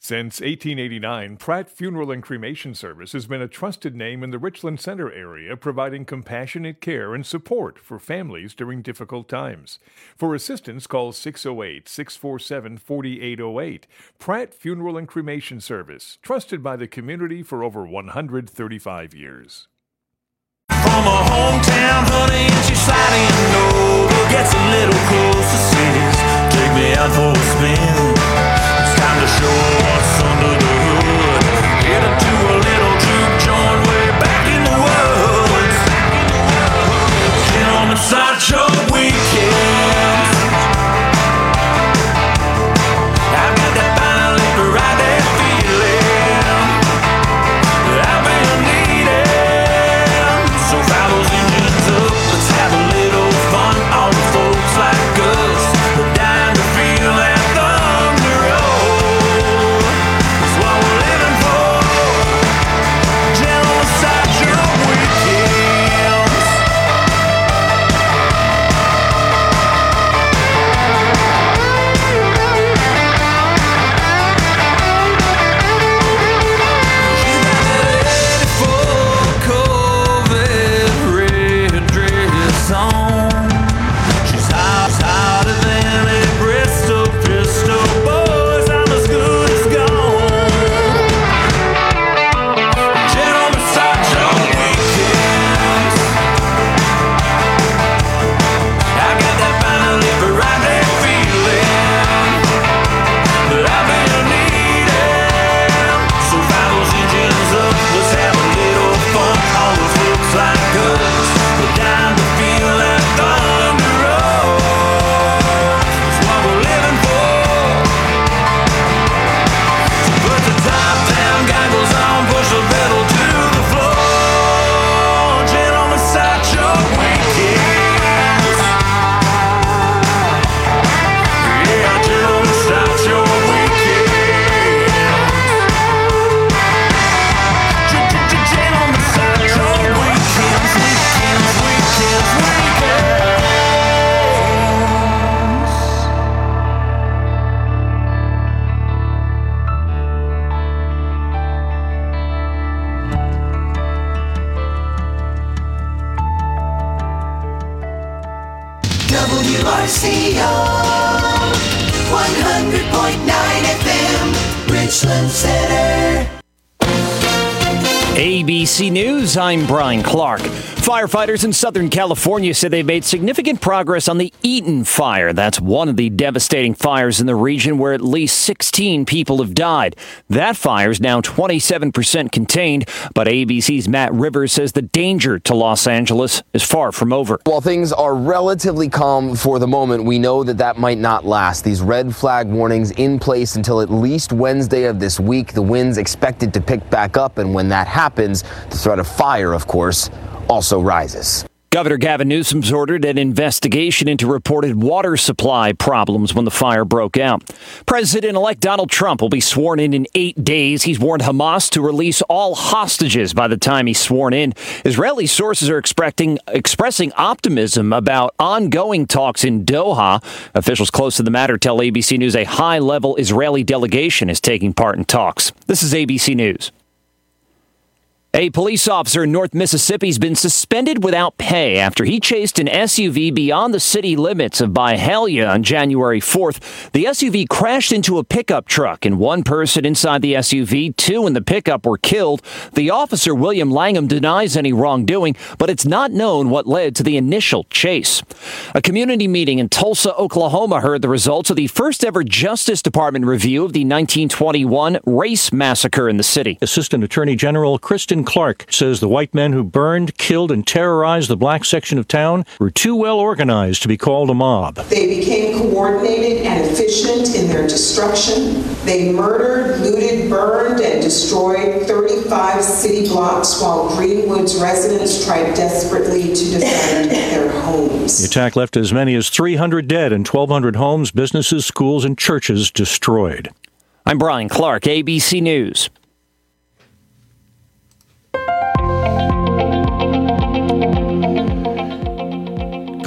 Since 1889, Pratt Funeral and Cremation Service has been a trusted name in the Richland Center area, providing compassionate care and support for families during difficult times. For assistance, call 608-647-4808. Pratt Funeral and Cremation Service, trusted by the community for over 135 years. From a hometown, honey, and she's sliding over, gets a little closer, says, take me out for a spin. It's time to show what's under the hood. Headed to a little juke joint way back in the woods. Gentlemen, sideshow weekend. I've got that fine liquor right there feeling I've been needing. So fire those engines up, let's have a little fun. All the folks like us, we're dying to feel that thunder roll. That's what we're living for. Gentlemen, sideshow weekends. She's got that 84 Corvette red dress on. She's hotter than a Bristol pistol. Boys, I'm as good as gone. Gentlemen, sideshow weekends. I got that fine liquor right there feeling that I've been needing. So fire those engines up, let's have a little fun. All the folks like us, we're dying to feel that thunder roll. That's what we're living for. So put the top down, goggles on, push the pedal to the floor. Gentlemen, sideshow weekends. Yeah, gentlemen, sideshow weekends. Gentlemen, sideshow weekends, weekends, weekends, weekends. WRCO 100.9 FM, Richland Center. ABC News, I'm Brian Clark. Firefighters in Southern California say they've made significant progress on the Eaton fire. That's one of the devastating fires in the region where at least 16 people have died. That fire is now 27% contained, but ABC's Matt Rivers says the danger to Los Angeles is far from over. While things are relatively calm for the moment, we know that might not last. These red flag warnings in place until at least Wednesday of this week. The wind's expected to pick back up, and when that happens, the threat of fire, of course, also rises. Governor Gavin Newsom's ordered an investigation into reported water supply problems when the fire broke out. President-elect Donald Trump will be sworn in 8 days. He's warned Hamas to release all hostages by the time he's sworn in. Israeli sources are expressing optimism about ongoing talks in Doha. Officials close to the matter tell ABC News a high-level Israeli delegation is taking part in talks. This is ABC News. A police officer in North Mississippi has been suspended without pay after he chased an SUV beyond the city limits of Byhalia on January 4th. The SUV crashed into a pickup truck, and one person inside the SUV, two in the pickup, were killed. The officer, William Langham, denies any wrongdoing, but it's not known what led to the initial chase. A community meeting in Tulsa, Oklahoma, heard the results of the first-ever Justice Department review of the 1921 race massacre in the city. Assistant Attorney General Kristen Clark says the white men who burned, killed, and terrorized the black section of town were too well organized to be called a mob. They became coordinated and efficient in their destruction. They murdered, looted, burned, and destroyed 35 city blocks while Greenwood's residents tried desperately to defend their homes. The attack left as many as 300 dead and 1,200 homes, businesses, schools, and churches destroyed. I'm Brian Clark, ABC News.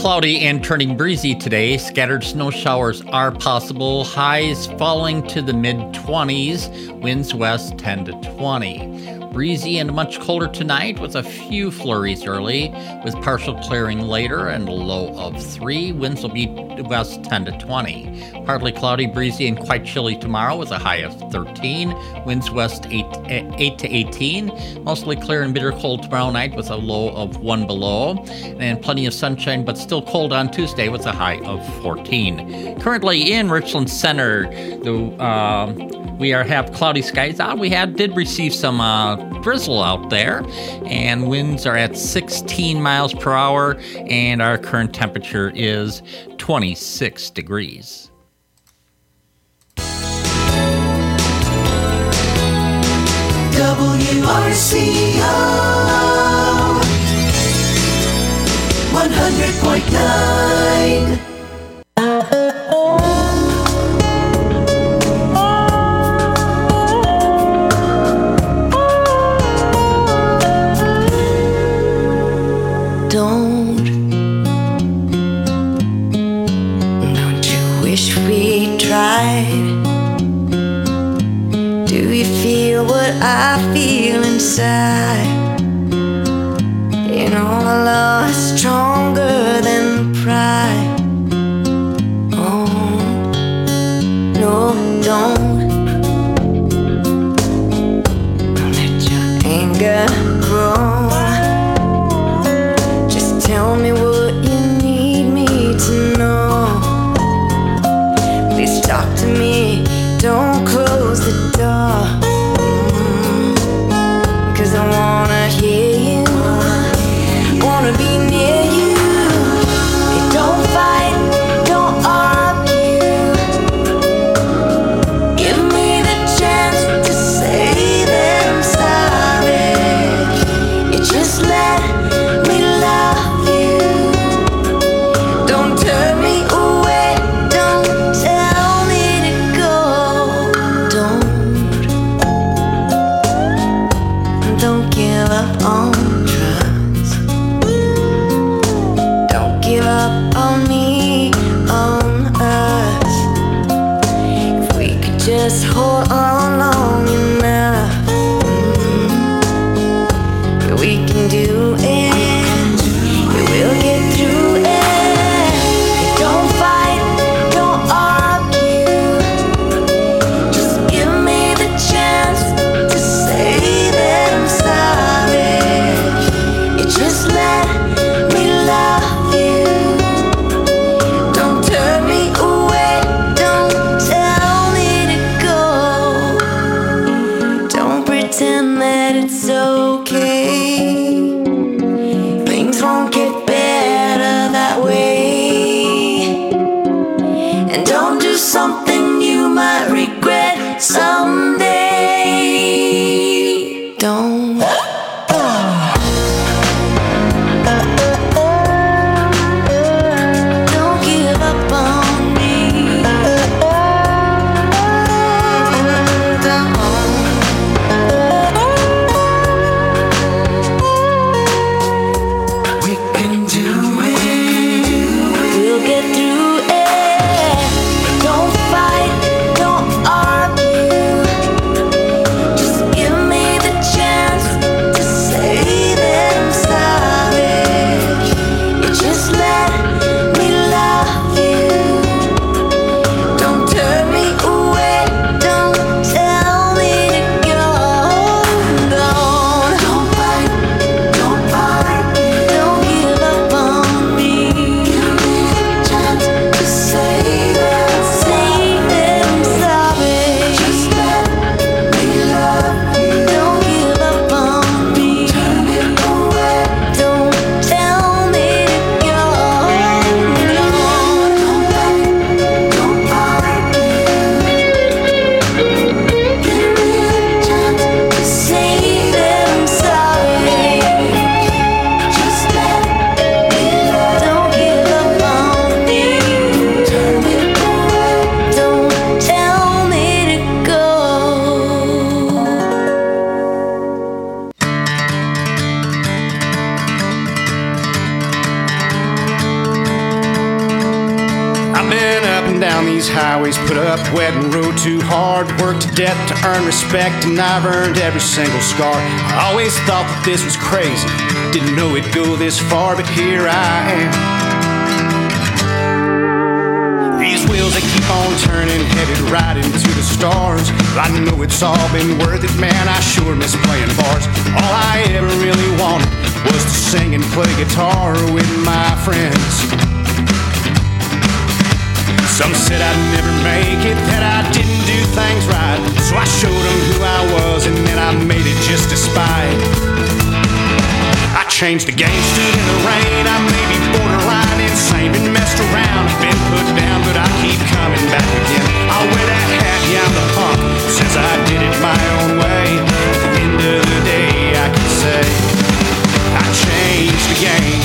cloudy and turning breezy today. Scattered snow showers are possible. Highs falling to the mid-20s. Winds west 10 to 20. Breezy and much colder tonight with a few flurries early, with partial clearing later and a low of 3. Winds will be west 10 to 20. Partly cloudy, breezy, and quite chilly tomorrow with a high of 13. Winds west 8 to 18. Mostly clear and bitter cold tomorrow night with a low of 1 below. And plenty of sunshine, but still cold on Tuesday with a high of 14. Currently in Richland Center, we have cloudy skies out. We did receive some drizzle out there, and winds are at 16 miles per hour, and our current temperature is 26 degrees. WRCO 100.9. Don't you wish we tried? Do you feel what I feel inside? You know my love is stronger than pride. Oh, no, don't let your anger grow. Tell me what you need me to know. Please talk to me, don't close the door. 'Cause I wanna hear you, wanna be near you. Don't fight, don't argue. Give me the chance to say that I'm sorry. You just let me love. Turn me away, don't tell me to go. Don't give up on trust. Don't give up on me, on us. If we could just hold on long enough, we can do it. We'll get through it. Don't fight, don't argue. Just give me the chance to say that I'm sorry. You just let me love you. Don't turn me away, don't tell me to go. highways put up, wet and rode too hard, worked to death to earn respect, and I've earned every single scar. I always thought that this was crazy, didn't know it'd go this far, but here I am. These wheels, they keep on turning, headed right into the stars. I know it's all been worth it, man, I sure miss playing bars. All I ever really wanted was to sing and play guitar with my friends. Some said I'd never make it, that I didn't do things right, so I showed them who I was, and then I made it just to spite. I changed the game, stood in the rain, I may be borderline insane, been messed around, been put down, but I keep coming back again. I'll wear that hat, yeah, I'm the punk, since I did it my own way. At the end of the day, I can say I changed the game.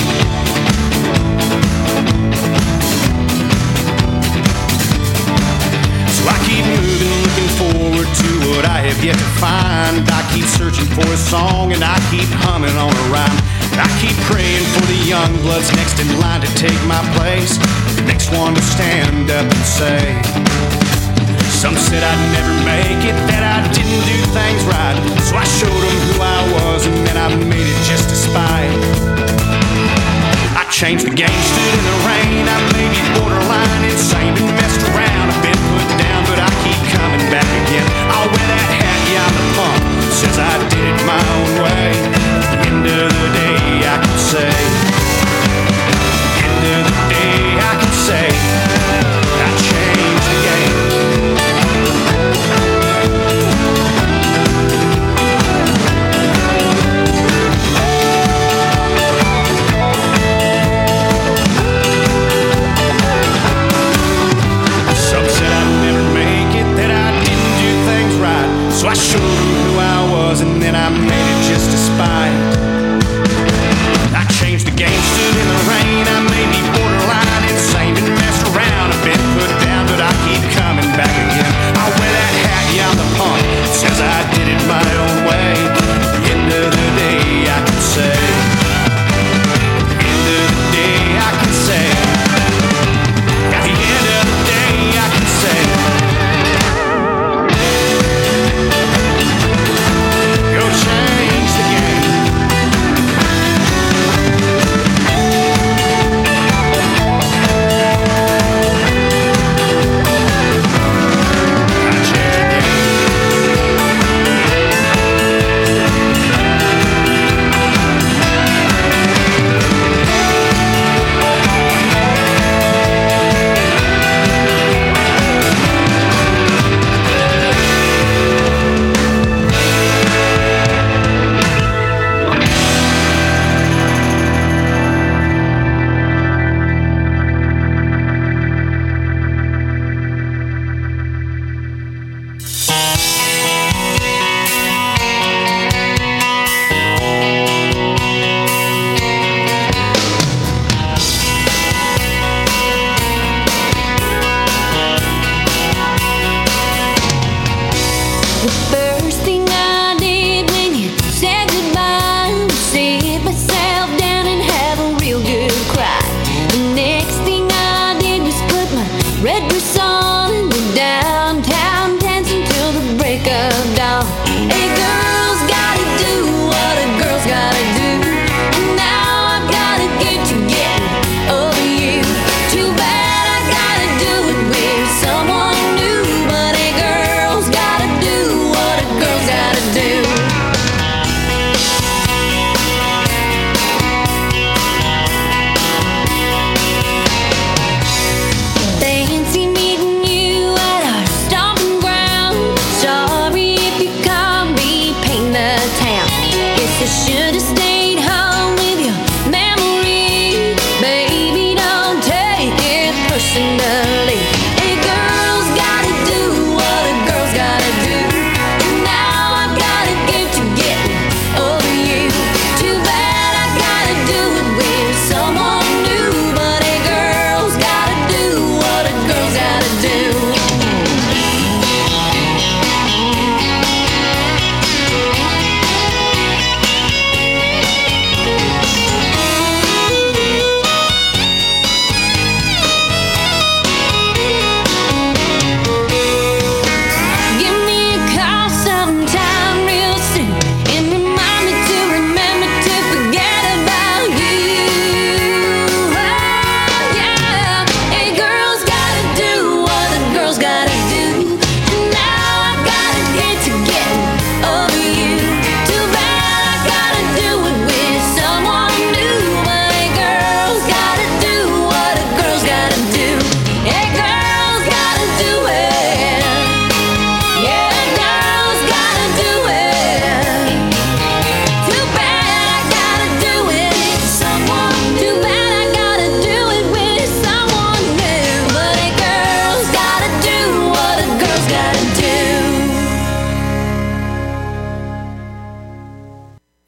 So I keep moving, looking forward to what I have yet to find. I keep searching for a song and I keep humming on a rhyme. I keep praying for the young bloods next in line to take my place, the next one to stand up and say. Some said I'd never make it, that I didn't do things right, so I showed them who I was and then I made it just to spite. I changed the game, stood in the rain, I may be borderline insane, been messed around, I've been put down, but I keep coming back again. I'll wear that hat, yeah, I'm the punk, since I did it my own way. At the end of the day, I can say, end of the day, I can say, I changed the game. So I showed them who I was, and then I made it just to spite. I changed the game, stood in the rain, I may be borderline insane, been messed around, I've been put down, but I keep coming back again. I'll wear that hat, yeah, I'm the punk, says I did it my own way. At the end of the day, I can say, at the end of the day, I can say, at the end of the day, I can say, go change.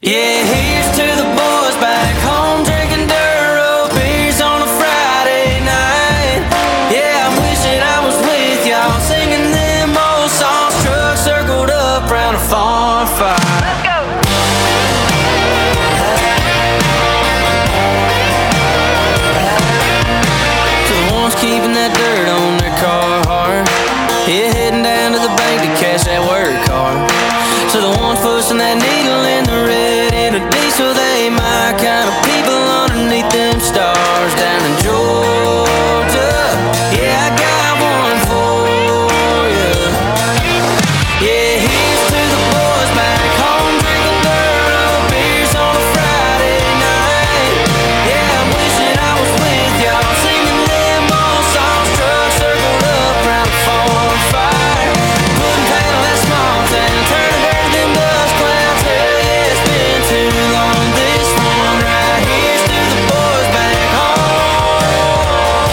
Yeah, here's to the boys back home drinking dirt road beers on a Friday night. Yeah, I'm wishing I was with y'all singing them old songs. Trucks circled up round a farm fire. Let's go. To the ones keeping that dirt on their car hard. Yeah, heading down to the bank to cash that work card. To the ones pushing that needle in the red in a diesel, they my kind of people underneath them stars down in Georgia. Yeah, I got one for you. Yeah, here's to the boys back home drinking dirt road beers on a Friday night. Yeah, I'm wishing I was with y'all singing them old songs. Trucks circled up round the farm fire. Putting paint on that small town, turning dirt them dust clouds. Hell yeah, it's been too long. This one right here's to the boys back home.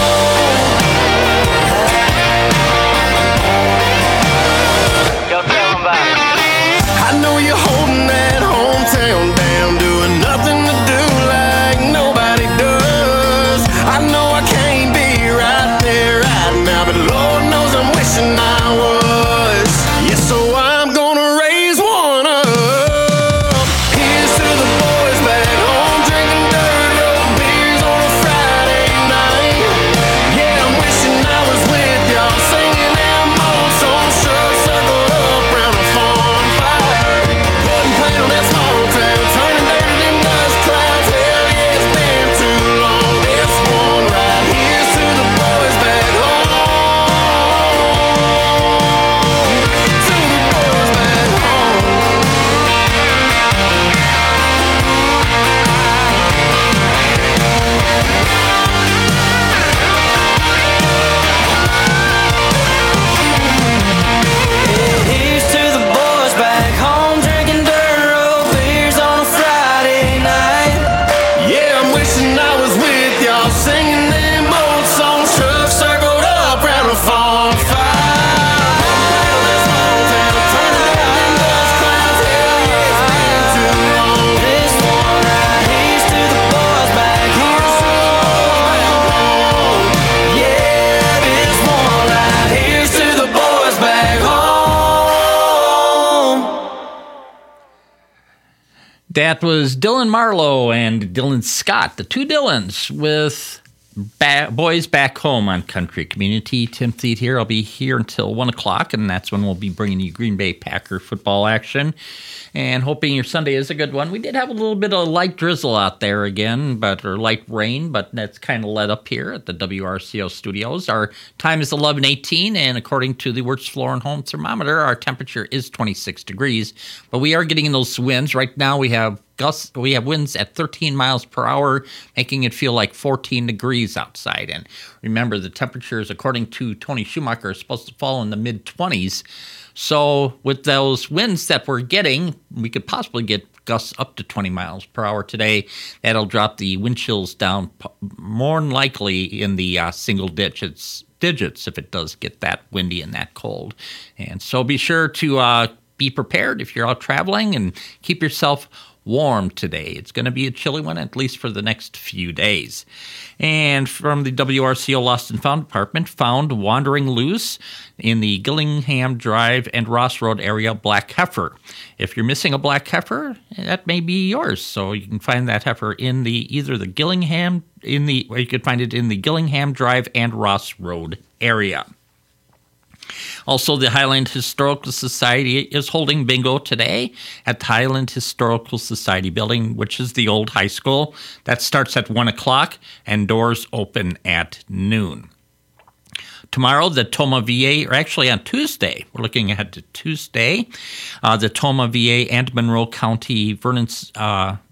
Go tell them about it. I know you're holding that hometown down, doing nothing to do like nobody does. I know I can't be right there right now, but Lord knows I'm wishing I was. Yeah, so I'm gonna raise one up. Here's to the boys back home drinking dirt road beers on a Friday night. Yeah, I'm wishing I was with y'all singing them old songs. Trucks circled up round a farm fire. Putting paint on that small town, turning dirt to them dust clouds. Hell yeah, it's been too long. This one right here's to the boys back home. To the boys back home. Here's to the boys back home drinking dirt road beers on a Friday night. Yeah, I'm wishing I was with y'all singing them old songs. Trucks circled up round a farm fire. This one right here's to the boys back home. Yeah, this one right here's to the boys back home. That was Dylan Marlowe and Dylan Scott, the two Dylans, with Boys Back Home on Country Community. Tim Thede here. I'll be here until 1 o'clock, and that's when we'll be bringing you Green Bay Packer football action. And hoping your Sunday is a good one. We did have a little bit of light drizzle out there again, or light rain, but that's kind of let up here at the WRCO studios. Our time is 11:18, and according to the Wirtz Floor and Home thermometer, our temperature is 26 degrees. But we are getting those winds. Right now we have winds at 13 miles per hour, making it feel like 14 degrees outside. And remember, the temperatures, according to Tony Schumacher, are supposed to fall in the mid-20s. So with those winds that we're getting, we could possibly get gusts up to 20 miles per hour today. That'll drop the wind chills down more than likely in the single digits if it does get that windy and that cold. And so be sure to be prepared if you're out traveling and keep yourself warm today. It's going to be a chilly one, at least for the next few days. And from the WRCO Lost and Found Department, found wandering loose in the Gillingham Drive and Ross Road area, black heifer. If you're missing a black heifer, that may be yours. So you can find that heifer in you could find it in the Gillingham Drive and Ross Road area. Also, the Highland Historical Society is holding bingo today at the Highland Historical Society building, which is the old high school. That starts at 1 o'clock and doors open at noon. Tomorrow, the Tomah VA, or actually on Tuesday, we're looking ahead to Tuesday, the Tomah VA and Monroe County Vernon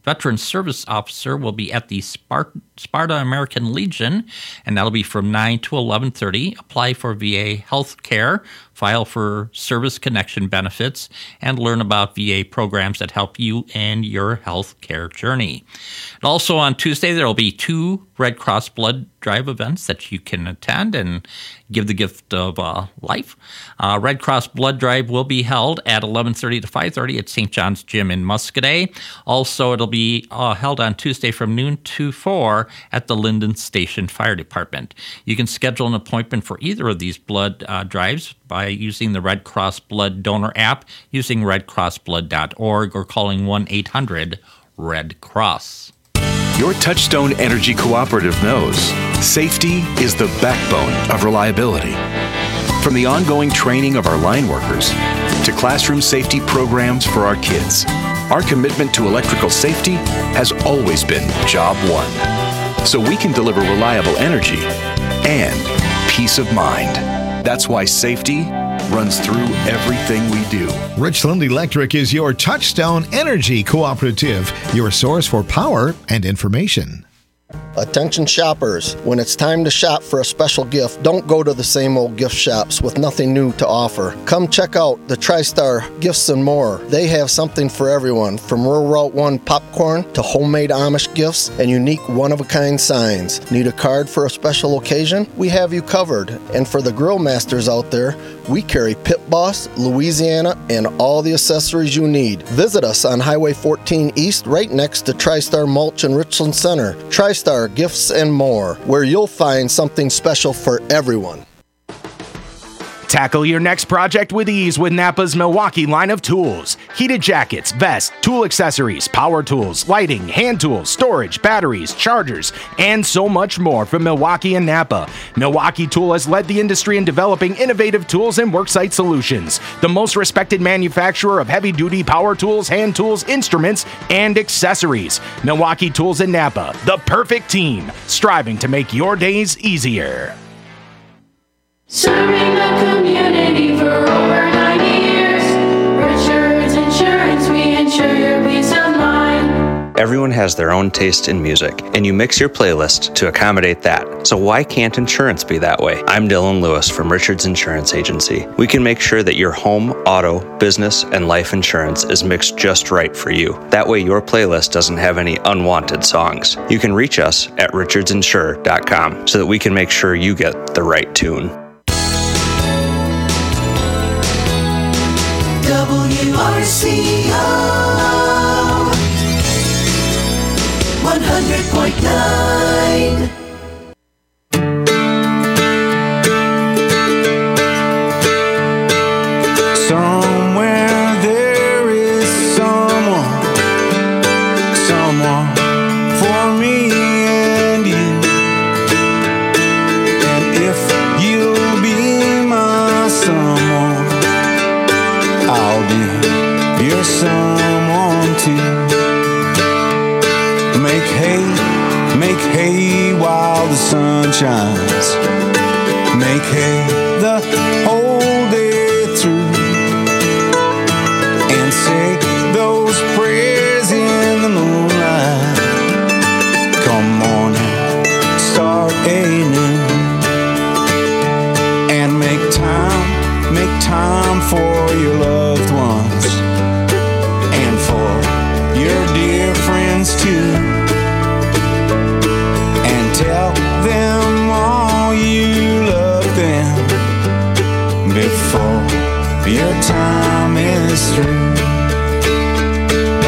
Veteran Service Officer will be at the Sparta American Legion, and that'll be from 9 to 11:30. Apply for VA health care, file for service connection benefits, and learn about VA programs that help you in your health care journey. And also on Tuesday, there will be 2 Red Cross blood drive events that you can attend and give the gift of life. Red Cross blood drive will be held at 11:30 to 5:30 at St. John's Gym in Muscoda. Also, it'll be held on Tuesday from noon to 4 at the Linden Station Fire Department. You can schedule an appointment for either of these blood drives by using the Red Cross Blood Donor app, using redcrossblood.org, or calling 1-800-RED-CROSS. Your Touchstone Energy Cooperative knows safety is the backbone of reliability. From the ongoing training of our line workers to classroom safety programs for our kids, our commitment to electrical safety has always been job one, so we can deliver reliable energy and peace of mind. That's why safety runs through everything we do. Richland Electric is your Touchstone Energy Cooperative, your source for power and information. Attention shoppers, when it's time to shop for a special gift, don't go to the same old gift shops with nothing new to offer. Come check out the TriStar Gifts and More. They have something for everyone, from Rural Route 1 popcorn to homemade Amish gifts and unique one-of-a-kind signs. Need a card for a special occasion? We have you covered. And for the grill masters out there, we carry Pit Boss, Louisiana, and all the accessories you need. Visit us on Highway 14 East, right next to TriStar Mulch in Richland Center. TriStar Gifts and More, where you'll find something special for everyone. Tackle your next project with ease with Napa's Milwaukee line of tools. Heated jackets, vests, tool accessories, power tools, lighting, hand tools, storage, batteries, chargers, and so much more from Milwaukee and Napa. Milwaukee Tool has led the industry in developing innovative tools and worksite solutions. The most respected manufacturer of heavy-duty power tools, hand tools, instruments, and accessories. Milwaukee Tools and Napa, the perfect team, striving to make your days easier. Serving the community for over 90 years. Richards Insurance, we insure your peace of mind. Everyone has their own taste in music, and you mix your playlist to accommodate that. So why can't insurance be that way? I'm Dylan Lewis from Richards Insurance Agency. We can make sure that your home, auto, business, and life insurance is mixed just right for you. That way your playlist doesn't have any unwanted songs. You can reach us at richardsinsure.com so that we can make sure you get the right tune. WRCO 100.9. Somewhere there is someone for me and you. And if you'll be my someone, I'll be your someone too. Make hay while the sun shines. Make hay the whole day through. And say those prayers in the moonlight. Come on and start anew. And make time for your loved ones. And for your dear friends too. And tell them all you love them before your time is through.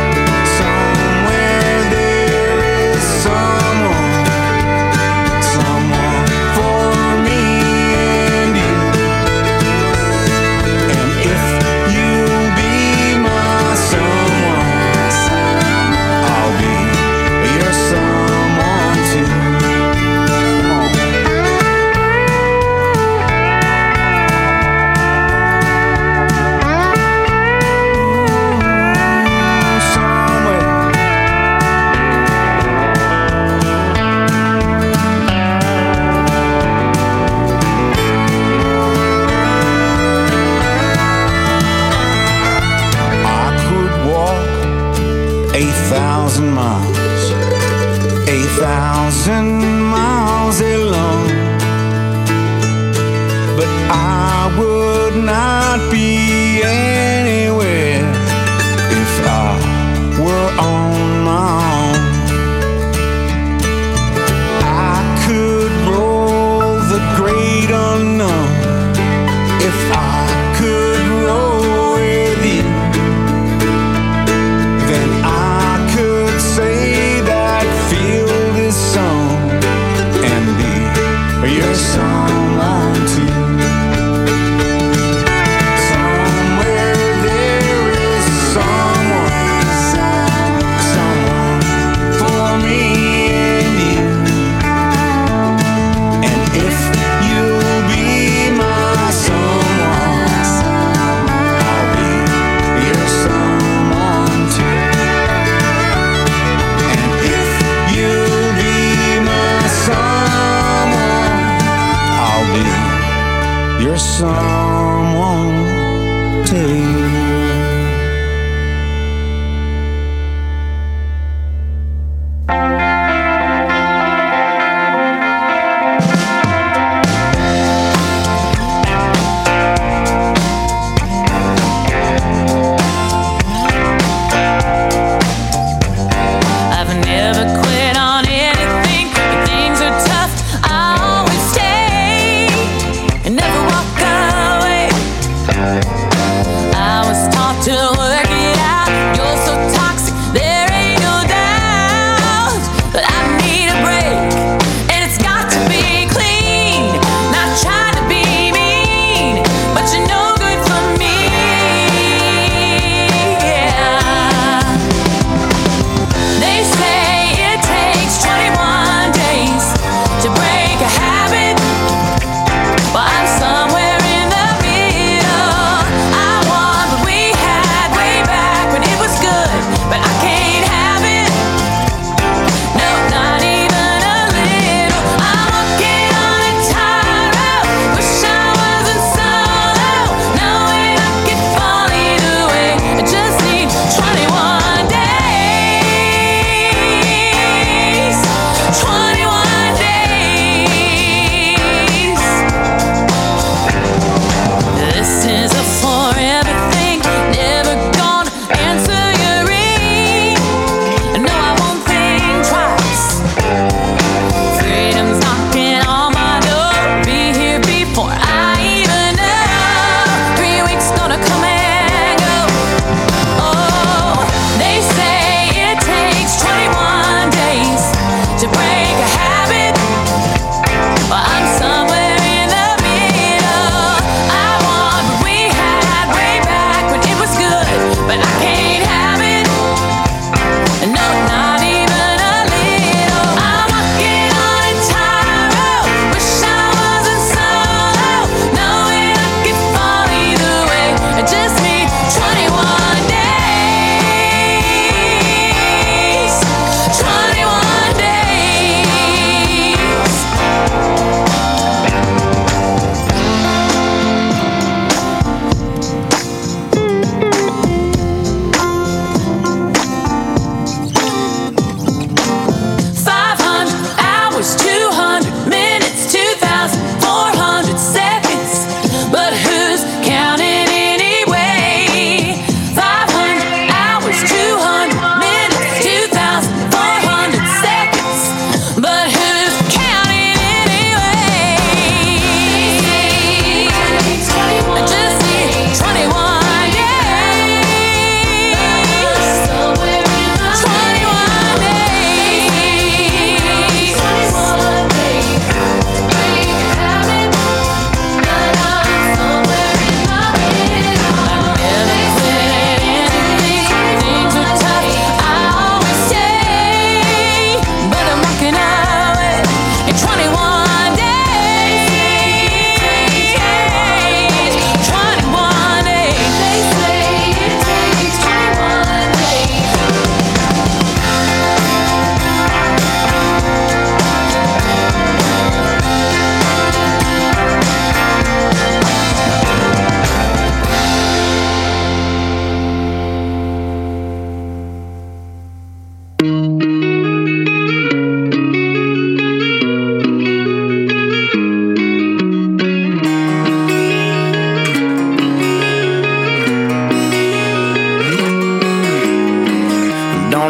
8,000 miles, 8,000 miles alone. But I would not be anywhere if I were on my own. I could roll the great unknown if I could roll with you. Then I could say that, feel this song, and be your someone too. Someone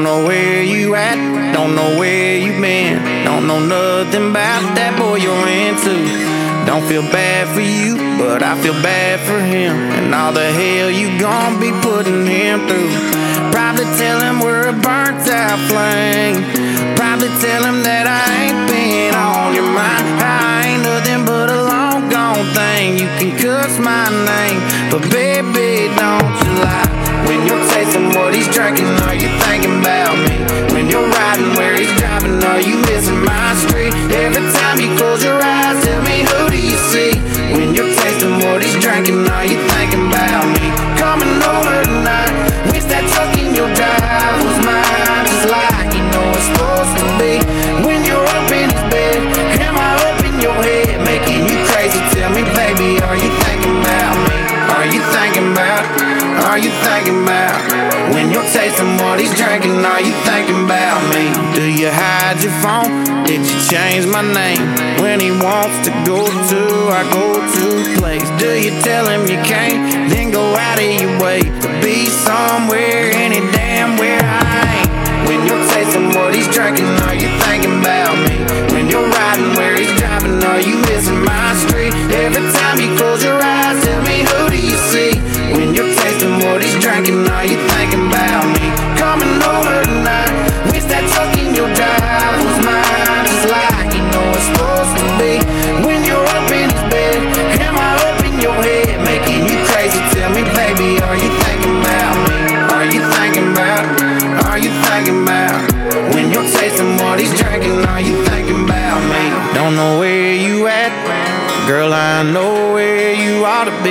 Don't know where you at, don't know where you been. Don't know nothing about that boy you're into. Don't feel bad for you, but I feel bad for him, and all the hell you gon' be putting him through. Probably tell him we're a burnt out flame. Probably tell him that I ain't been on your mind. I ain't nothing but a long gone thing. You can cuss my name, but baby, don't you lie. When you're tasting what he's drinking, are you thinking about me? When you're riding where he's driving, are you missing my street? Every time you close your eyes, tell me, who do you see? When you're tasting what he's drinking, are you thinking about me? Coming over tonight, wish that truck in your drive was mine, just like you know it's supposed to be. When you're up in his bed, am I up in your head, making you crazy? Tell me, baby, are you thinking about me? Are you thinking about? Are you thinking about? When you're tasting what he's drinking, are you thinking about me? Do you hide your phone? Did you change my name? When he wants to go to, I go to place. Do you tell him you can't, then go out of your way to be somewhere, any damn where I ain't? When you're tasting what he's drinking, are you thinking about me? When you're riding where he's driving, are you missing my street? Every time you close your eyes, tell me, who do you see? When you're tasting what he's drinking, are you thinking about me? Coming over tonight, wish that truck in your drive was mine, just like you know it's supposed to be. When you're up in his bed, am I up in your head, making you crazy? Tell me, baby, are you thinking about me? Are you thinking about? Are you thinking about? When you're tasting what he's drinking, are you thinking about me? Don't know where you at, girl, I know where you ought to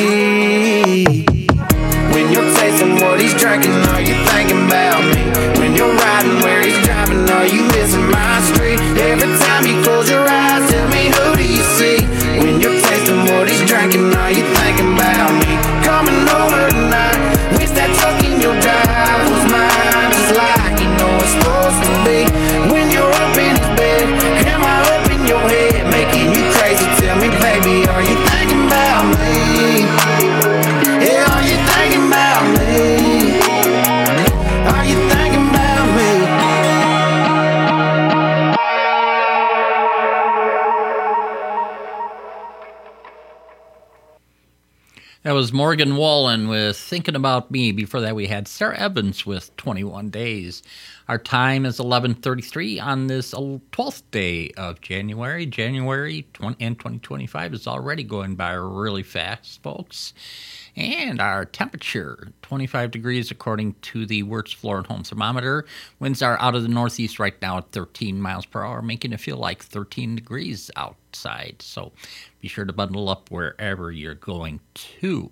be. When you're tasting what he's drinking, are you thinking about me? When you're riding where he's driving, are you missing my street? Every time you close your eyes, tell me, who do you see? When you're tasting what he's drinking, are you thinking about me? Coming over tonight, wish that truck in your drive was mine, just like you know it's supposed to be. When you're up in his bed, am I up in your head, making you crazy? Tell me, baby, are you thinking about me? Yeah, are you thinking about me? Are you thinking about me? That was Morgan Wallen with Thinking About Me. Before that, we had Sarah Evans with 21 Days. Our time is 11:33 on this 12th day of January. January 2025 is already going by really fast, folks. And our temperature, 25 degrees according to the Wirtz Floor and Home Thermometer. Winds are out of the northeast right now at 13 miles per hour, making it feel like 13 degrees outside. So be sure to bundle up wherever you're going to.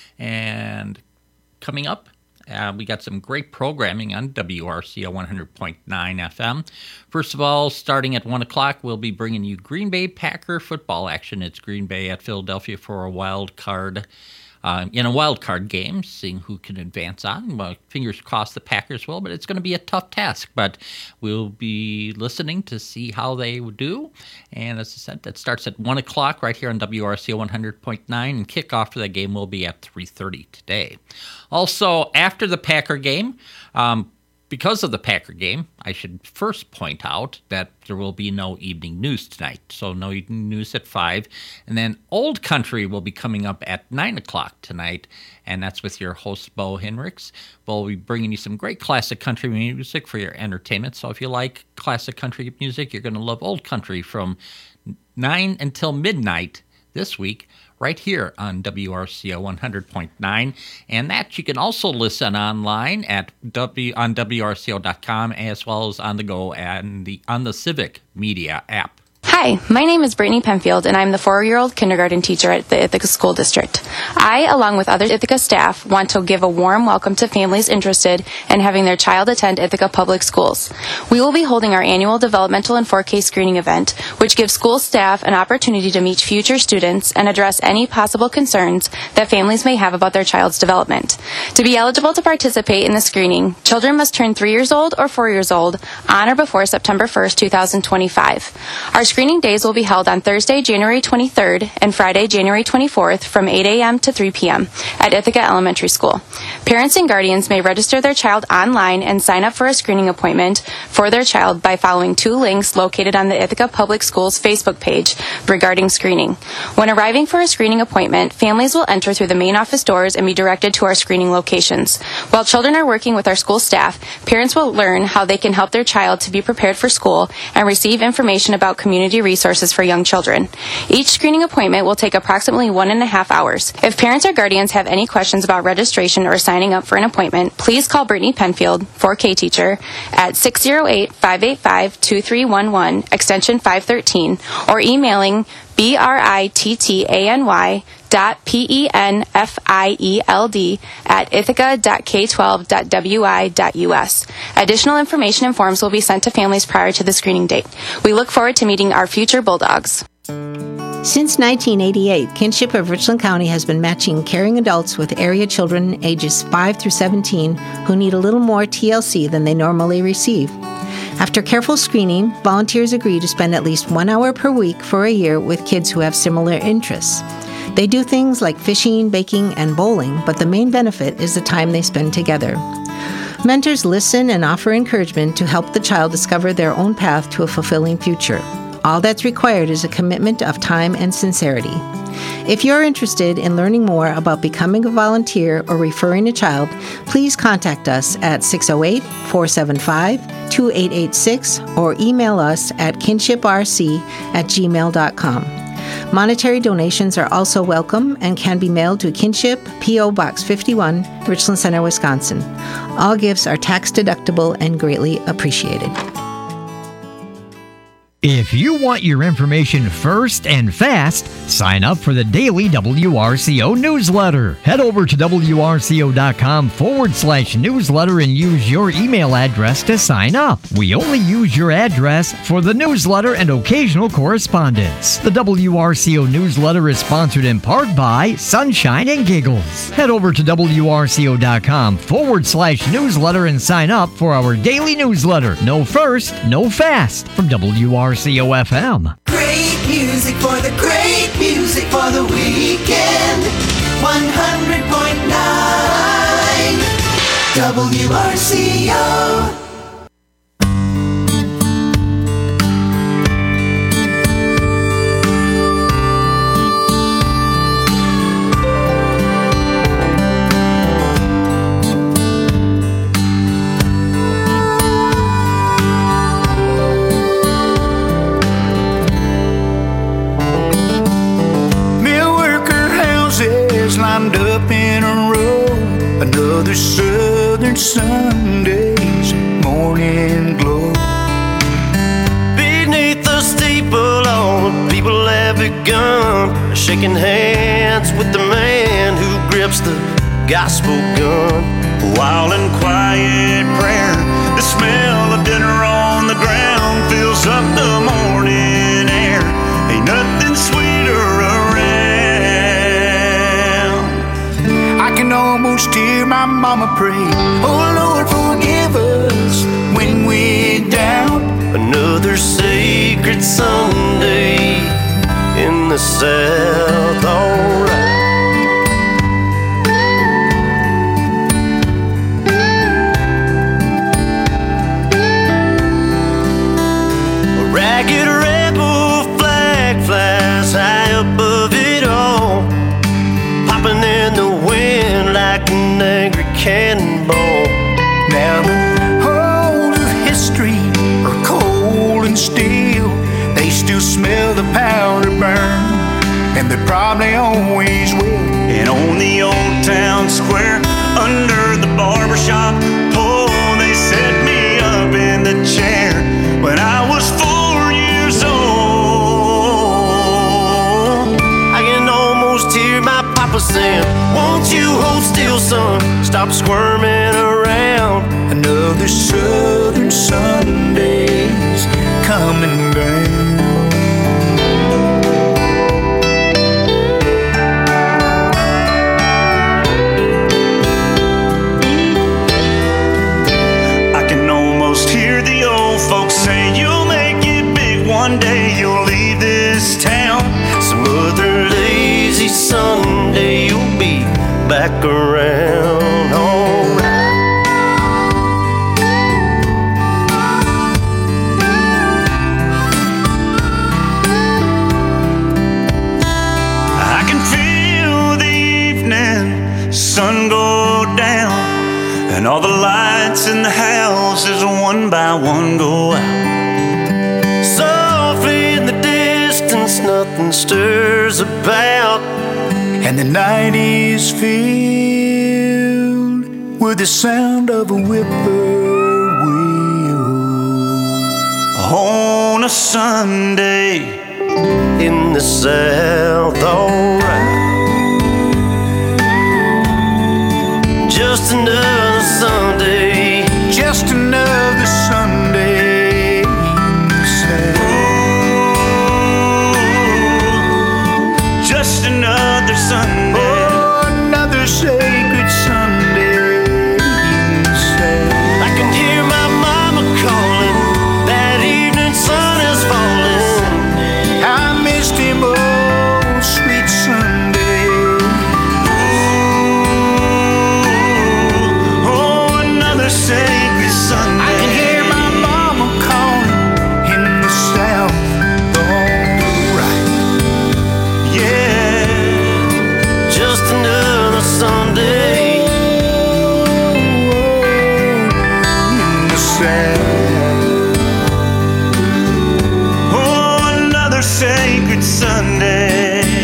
And coming up, we got some great programming on WRCO 100.9 FM. First of all, starting at 1 o'clock, we'll be bringing you Green Bay Packer football action. It's Green Bay at Philadelphia for a wild card. In a wild card game, seeing who can advance on. Well, fingers crossed the Packers will, but it's going to be a tough task. But we'll be listening to see how they do. And as I said, that starts at 1 o'clock right here on WRCO 100.9. And kickoff for that game will be at 3:30 today. Also, after the Packer game, because of the Packer game, I should first point out that there will be no evening news tonight. So no evening news at 5. And then Old Country will be coming up at 9 o'clock tonight. And that's with your host, Bo Henricks. Bo will be bringing you some great classic country music for your entertainment. So if you like classic country music, you're going to love Old Country from 9 until midnight this week, right here on WRCO 100.9. And that you can also listen online at on WRCO.com, as well as on the go and on the Civic Media app. Hi, my name is Brittany Penfield, and I'm the 4-year-old kindergarten teacher at the Ithaca School District. I, along with other Ithaca staff, want to give a warm welcome to families interested in having their child attend Ithaca Public Schools. We will be holding our annual developmental and 4K screening event, which gives school staff an opportunity to meet future students and address any possible concerns that families may have about their child's development. To be eligible to participate in the screening, children must turn 3 years old or 4 years old on or before September 1st, 2025. Our screening screening days will be held on Thursday, January 23rd and Friday, January 24th from 8 a.m. to 3 p.m. at Ithaca Elementary School. Parents and guardians may register their child online and sign up for a screening appointment for their child by following 2 links located on the Ithaca Public Schools Facebook page regarding screening. When arriving for a screening appointment, families will enter through the main office doors and be directed to our screening locations. While children are working with our school staff, parents will learn how they can help their child to be prepared for school and receive information about community resources for young children. Each screening appointment will take approximately 1.5 hours. If parents or guardians have any questions about registration or signing up for an appointment, please call Brittany Penfield, 4K teacher, at 608-585-2311, extension 513, or emailing brittanny.penfield@ithaca.k12.wi.us. Additional information and forms will be sent to families prior to the screening date. We look forward to meeting our future Bulldogs. Since 1988, Kinship of Richland County has been matching caring adults with area children ages 5 through 17 who need a little more TLC than they normally receive. After careful screening, volunteers agree to spend at least 1 hour per week for a year with kids who have similar interests. They do things like fishing, baking, and bowling, but the main benefit is the time they spend together. Mentors listen and offer encouragement to help the child discover their own path to a fulfilling future. All that's required is a commitment of time and sincerity. If you're interested in learning more about becoming a volunteer or referring a child, please contact us at 608-475-2886 or email us at kinshiprc@gmail.com. Monetary donations are also welcome and can be mailed to Kinship, P.O. Box 51, Richland Center, Wisconsin. All gifts are tax deductible and greatly appreciated. If you want your information first and fast, sign up for the daily WRCO newsletter. Head over to wrco.com/newsletter and use your email address to sign up. We only use your address for the newsletter and occasional correspondence. The WRCO newsletter is sponsored in part by Sunshine and Giggles. Head over to wrco.com/newsletter and sign up for our daily newsletter. No first, no fast from WRCO FM. Great music for the great music for the weekend. 100.9 WRCO. Lined up in a row, another southern Sunday's morning glow. Beneath the steeple, all the people have begun shaking hands with the man who grips the gospel gun. While in quiet prayer, the smell of dinner on the ground fills up the morning air. Ain't nothing sweeter around. I can almost hear my mama pray, oh Lord, forgive us when we're down. Another sacred Sunday in the South, alright. A ragged rebel flag flies high above it all, popping in the wind like an angry cannonball. Now the halls of history are cold and still. They still smell the powder burn, and they probably always will. And on the old town square, under the barbershop pole, they set me up in the chair when I was 4 years old. I can almost hear my papa saying, won't you hold still, son? Stop squirming around. Another southern Sunday's coming down. I can almost hear the old folks say, you'll make it big one day, you'll leave and all the lights in the houses one by one go out. Softly in the distance, nothing stirs about, and the night is filled with the sound of a whippoorwill. On a Sunday in the South, alright. Just another Sunday, just another Sunday in the South. Just another Sunday. Oh, another sacred Sunday in the South. I can hear my mama calling. That evening sun is falling. I missed him, oh, sweet Sunday. Oh, another sacred Sunday. I can hear my mama calling in the South. Alright. Yeah. Just another Sunday in the South. Oh, another sacred Sunday.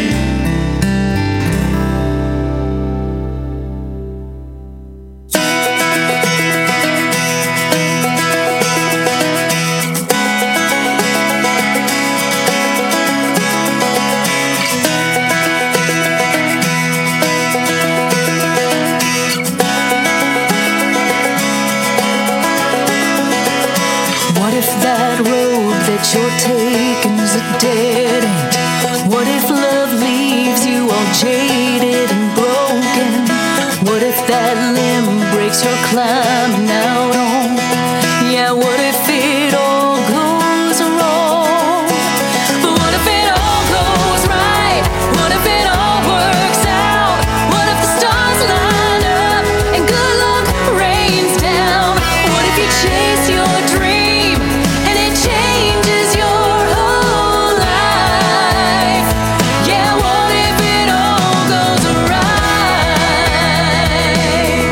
What if that road that you're taking's a dead end? What if love leaves you all jaded and broken? What if that limb breaks your climbing out on? Yeah, what if it all goes wrong? What if it all goes right? What if it all works out? What if the stars line up and good luck rains down? What if you chase your dream and it changes your whole life? Yeah, what if it all goes right?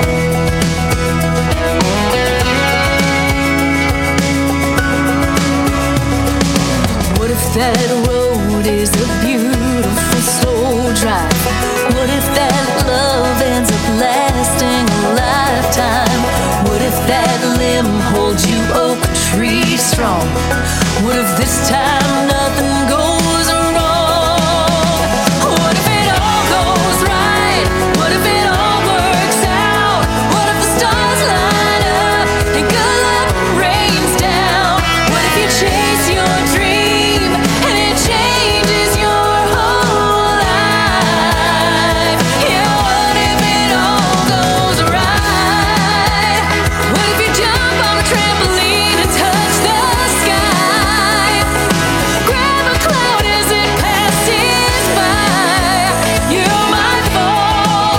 What if that road is a beautiful slow drive? What if that love ends up lasting a lifetime? What if that limb holds you oak tree strong? What if this time nothing goes wrong? What if it all goes right? What if it all works out? What if the stars line up and good luck rains down? What if you chase your dream and it changes your whole life? Yeah, what if it all goes right? What if you jump on a trampoline and touch the sky? Grab a cloud as it passes by. You might fall,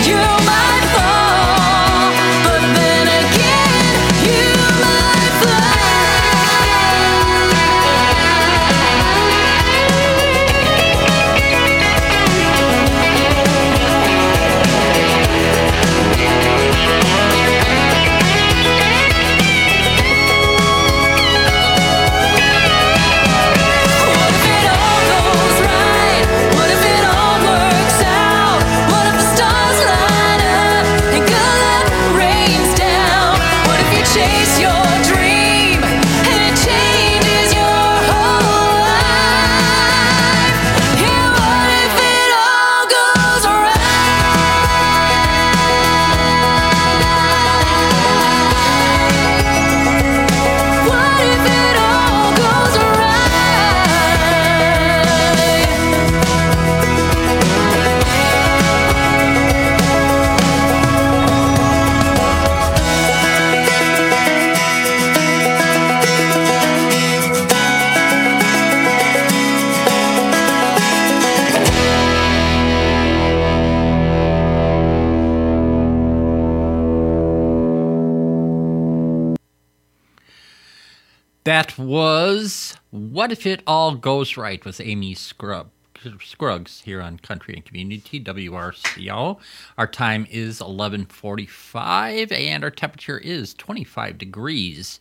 but then again, you might fly. What if it all goes right? What if it all works out? What if the stars line up and good luck rains down? What if you chase your dream and it changes your whole life? Yeah, what if it all goes right? What if it all goes That was What If It All Goes Right with Amy Scruggs. Scruggs here on Country and Community, WRCO. Our time is 11:45, and our temperature is 25 degrees.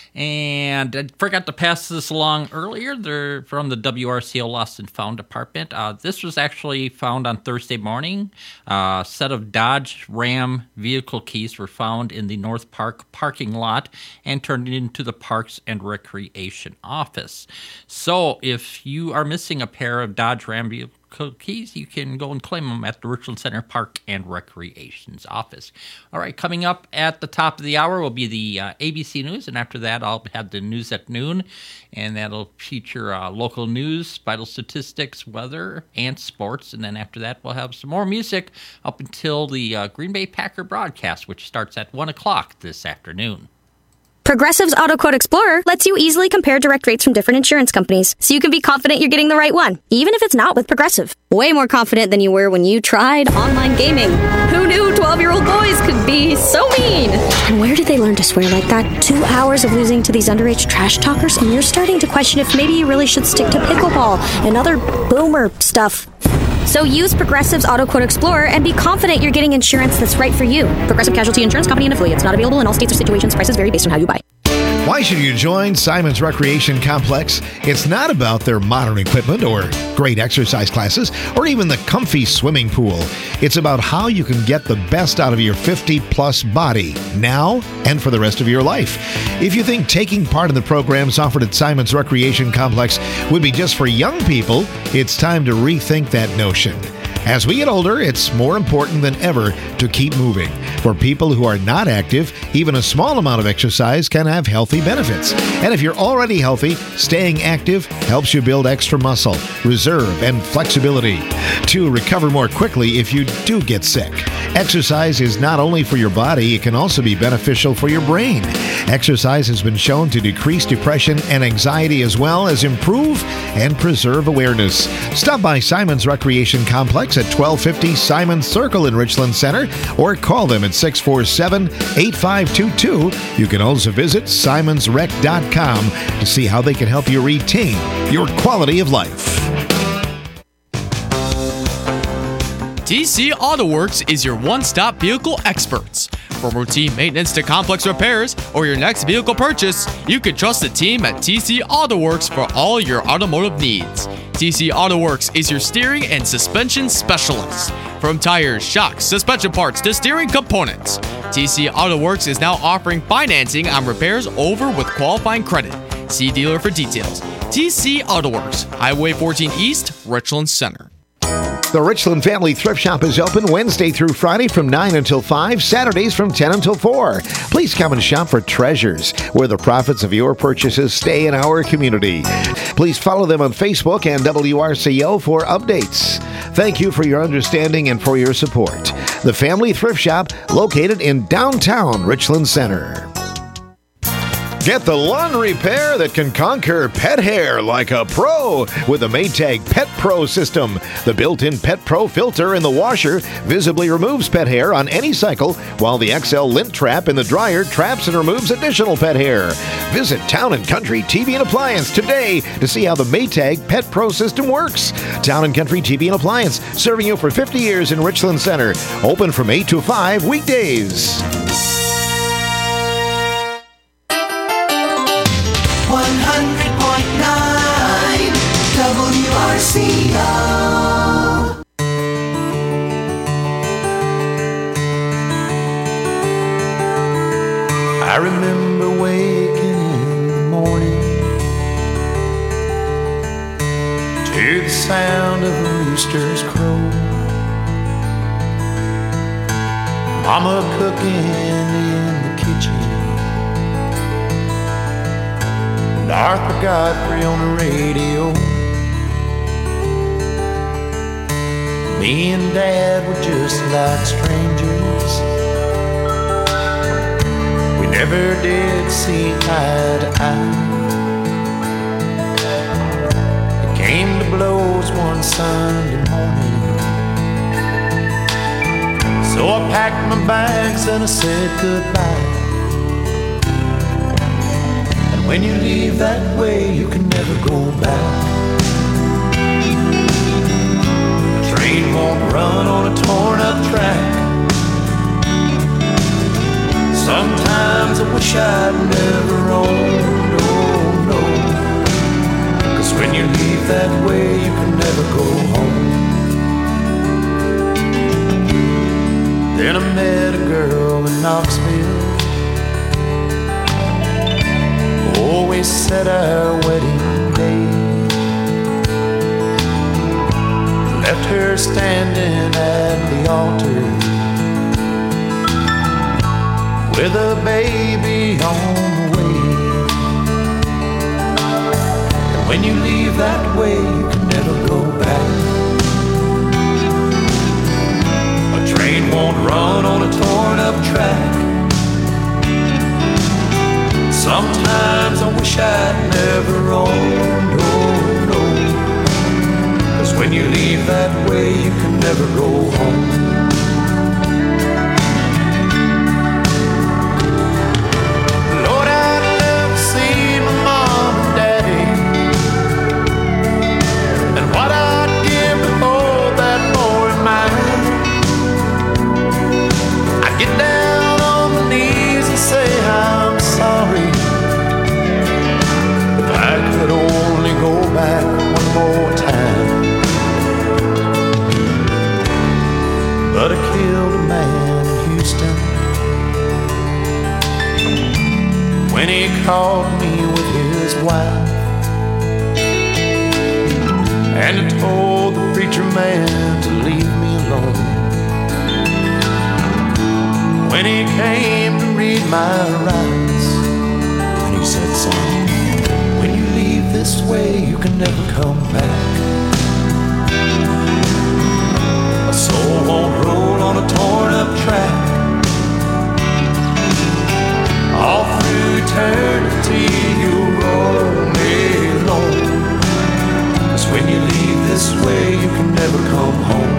And I forgot to pass this along earlier. They're from the WRCO Lost and Found Department. This was actually found on Thursday morning. A set of Dodge Ram vehicle keys were found in the North Park parking lot and turned into the Parks and Recreation office. So if you are missing a pair of Dodge Ram vehicle keys, you can go and claim them at the Richland Center Park and Recreation's office. All right, coming up at the top of the hour will be the ABC News, and after that I'll have the news at noon, and that'll feature local news, vital statistics, weather, and sports. And then after that we'll have some more music up until the Green Bay Packer broadcast, which starts at 1 o'clock this afternoon. Progressive's Auto Quote Explorer lets you easily compare direct rates from different insurance companies, so you can be confident you're getting the right one, even if it's not with Progressive. Way more confident than you were when you tried online gaming. Who knew 12-year-old boys could be so mean? And where did they learn to swear like that? 2 hours of losing to these underage trash talkers, and you're starting to question if maybe you really should stick to pickleball and other boomer stuff. So use Progressive's Auto Quote Explorer and be confident you're getting insurance that's right for you. Progressive Casualty Insurance Company and affiliates. Not available in all states or situations. Prices vary based on how you buy. Why should you join Simon's Recreation Complex? It's not about their modern equipment or great exercise classes or even the comfy swimming pool. It's about how you can get the best out of your 50-plus body now and for the rest of your life. If you think taking part in the programs offered at Simon's Recreation Complex would be just for young people, it's time to rethink that notion. As we get older, it's more important than ever to keep moving. For people who are not active, even a small amount of exercise can have healthy benefits. And if you're already healthy, staying active helps you build extra muscle, reserve, and flexibility to recover more quickly if you do get sick. Exercise is not only for your body, it can also be beneficial for your brain. Exercise has been shown to decrease depression and anxiety as well as improve and preserve awareness. Stop by Simon's Recreation Complex at 1250 Simon Circle in Richland Center or call them at 647-8522. You can also visit simonsrec.com to see how they can help you retain your quality of life. TC Auto Works is your one-stop vehicle experts. From routine maintenance to complex repairs or your next vehicle purchase, you can trust the team at TC Auto Works for all your automotive needs. TC Auto Works is your steering and suspension specialist. From tires, shocks, suspension parts to steering components, TC Auto Works is now offering financing on repairs over with qualifying credit. See dealer for details. TC Auto Works, Highway 14 East, Richland Center. The Richland Family Thrift Shop is open Wednesday through Friday from 9 until 5, Saturdays from 10 until 4. Please come and shop for treasures, where the profits of your purchases stay in our community. Please follow them on Facebook and WRCO for updates. Thank you for your understanding and for your support. The Family Thrift Shop, located in downtown Richland Center. Get the lawn repair that can conquer pet hair like a pro with the Maytag Pet Pro system. The built-in Pet Pro filter in the washer visibly removes pet hair on any cycle, while the XL lint trap in the dryer traps and removes additional pet hair. Visit Town & Country TV & Appliance today to see how the Maytag Pet Pro system works. Town & Country TV & Appliance, serving you for 50 years in Richland Center. Open from 8 to 5 weekdays. 100.9 WRCO. I remember waking in the morning to the sound of the rooster's crow, Mama cooking in the kitchen, and Arthur Godfrey on the radio. Me and Dad were just like strangers. We never did see eye to eye. It came to blows one Sunday morning, so I packed my bags and I said goodbye. And when you leave that way, you can never go back. train won't run on a torn up track. Sometimes I wish I'd never owned, oh no. 'Cause when you leave that way, you can never go home. Then I met a girl in Knoxville, always set our wedding day. Left her standing at the altar with a baby on the way. And when you leave that way, you can never go back. A train won't run on a torn up track. Sometimes I wish I'd never owned, oh no. 'Cause when you leave that way, you can never go home. Lord, I'd love to see my mom and daddy, and what I'd give to hold that boy in mine. I'd get down on my knees and say I'm sorry. If I could only go back one more time. But I killed a man in Houston when he caught me with his wife, and I told the preacher man to leave me alone. When he came to read my rights, and he said, son, when you leave this way, you can never come back. A soul won't roll on a torn up track. All through eternity you'll roll me alone. 'Cause when you leave this way, you can never come home.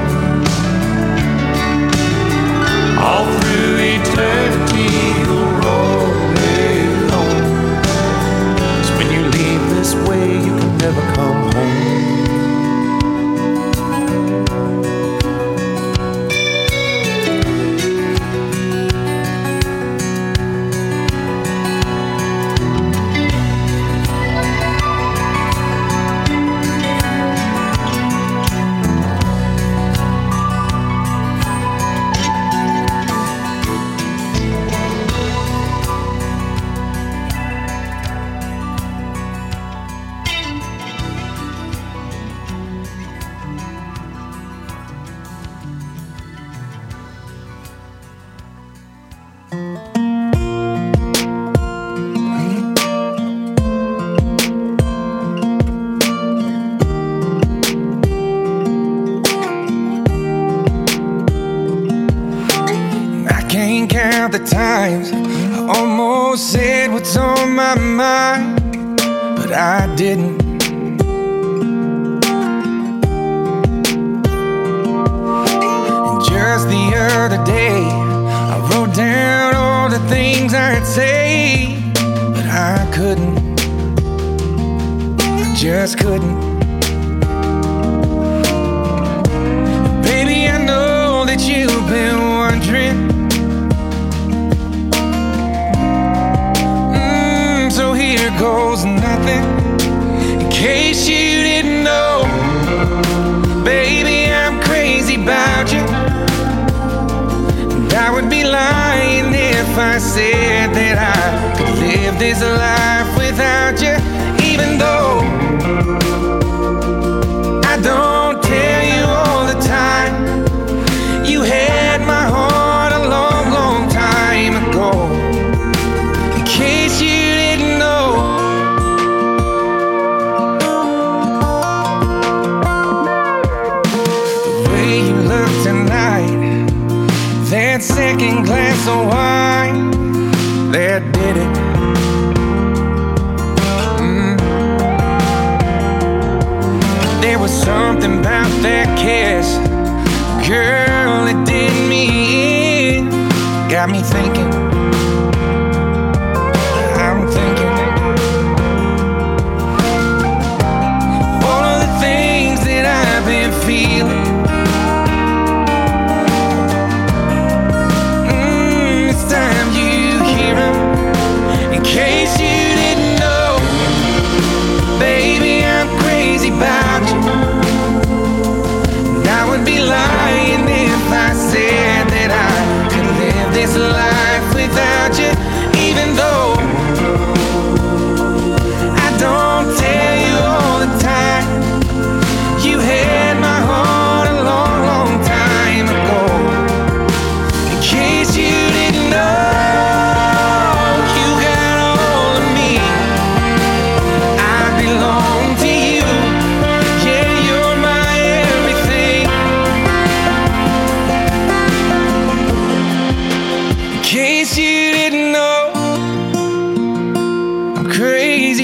All through eternity you'll roll me alone. 'Cause when you leave this way, you can never come home. The times I almost said what's on my mind, but I didn't. And just the other day, I wrote down all the things I'd say, but I couldn't. I just couldn't. Baby, I know that you've been wondering. So here goes nothing, in case you didn't know. Baby, I'm crazy about you, and I would be lying if I said that I could live this life without you. Even though I don't tell you all the time, you had my heart a long, long time ago. In case you that second glass of wine that did it. There was something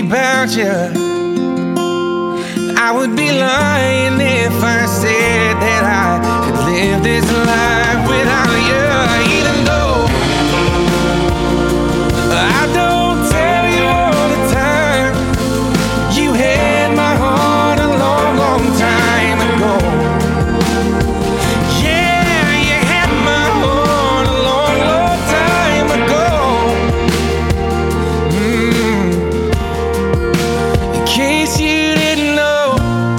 about you. I would be lying if I said that I could live this life without you. Even though I don't tell you all the time, you had my heart a long, long time ago. Yeah, you had my heart a long, long time ago. In case you didn't know,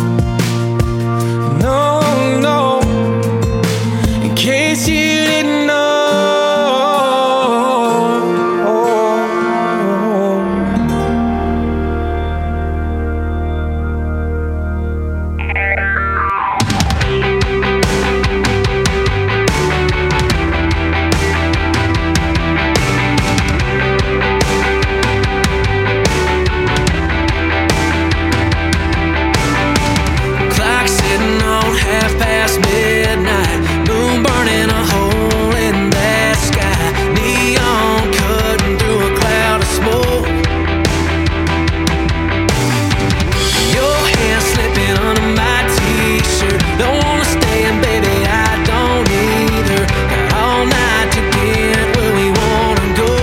no, in case you didn't know. Clock sitting on midnight, moon burning a hole in that sky, neon cutting through a cloud of smoke. Your hand slipping under my t-shirt. Don't wanna stay, and baby, I don't either. Got all night to get where we wanna go.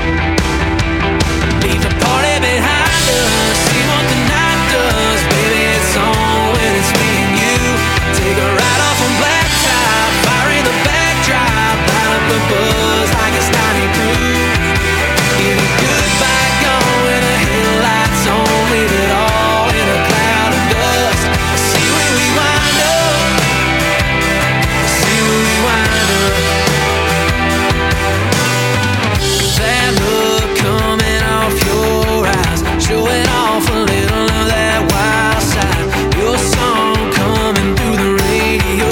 Leave the party behind us, see what the night does. Baby, it's on when it's me and you. Take a ride off on blacktop, fire in the backdrop, light up a buzz like it's 92. Get a goodbye gone with the headlights on, leave it all in a cloud of dust. See where we wind up, see where we wind up. That look coming off your eyes, showing off a little of that wild side. Your song coming through the radio.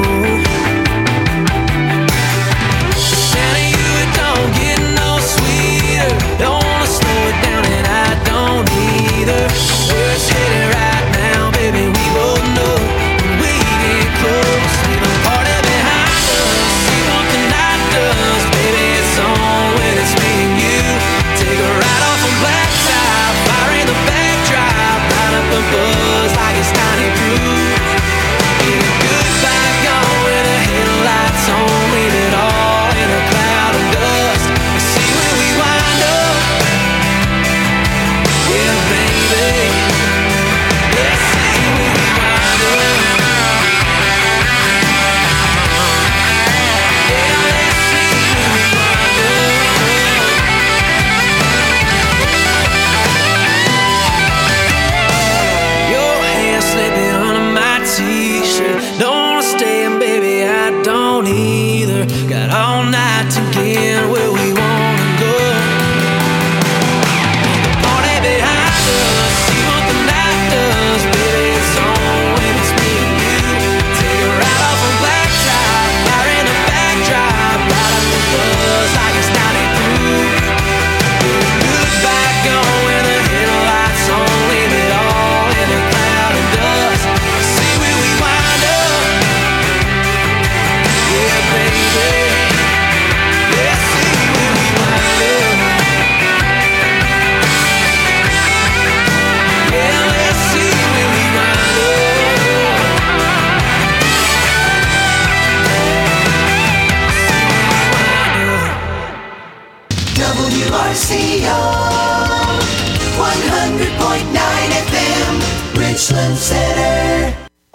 The sound of you, it don't get no sweeter. Don't wanna slow it down, and I don't either. Where it's headed right now, baby, we both know. When we get close, leave the party behind us. See what the night does, baby, it's on when it's me and you. Take a ride off on blacktop, fire in the backdrop, light up a buzz like it's 92. Get a goodbye gone with the headlights on, leave it all in a cloud of dust. See where we wind up, yeah, baby. Let's see where we wind up. Yeah, let's see where we wind up. Your hand slipping under my t-shirt. Don't wanna stay, and baby, I don't either. Got all night to get where we wanna go. The party behind us, see what the night does. Baby, it's on when it's me and you. Take a ride off on blacktop, fire in the backdrop, light up the buzz like it's 92. Goodbye gone with the headlights on, leave it all in a cloud of dust. See where we wind up, yeah, baby. Let's see where we wind up. Yeah, let's see where we wind WRCO 100.9 FM, Richland Center.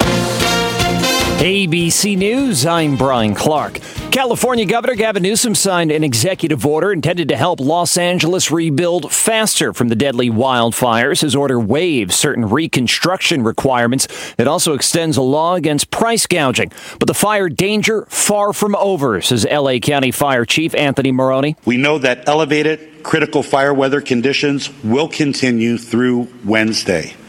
ABC News, I'm Brian Clark. California Governor Gavin Newsom signed an executive order intended to help Los Angeles rebuild faster from the deadly wildfires. His order waives certain reconstruction requirements. It also extends a law against price gouging. But the fire danger far from over, says L.A. County Fire Chief Anthony Maroney. We know that elevated critical fire weather conditions will continue through Wednesday.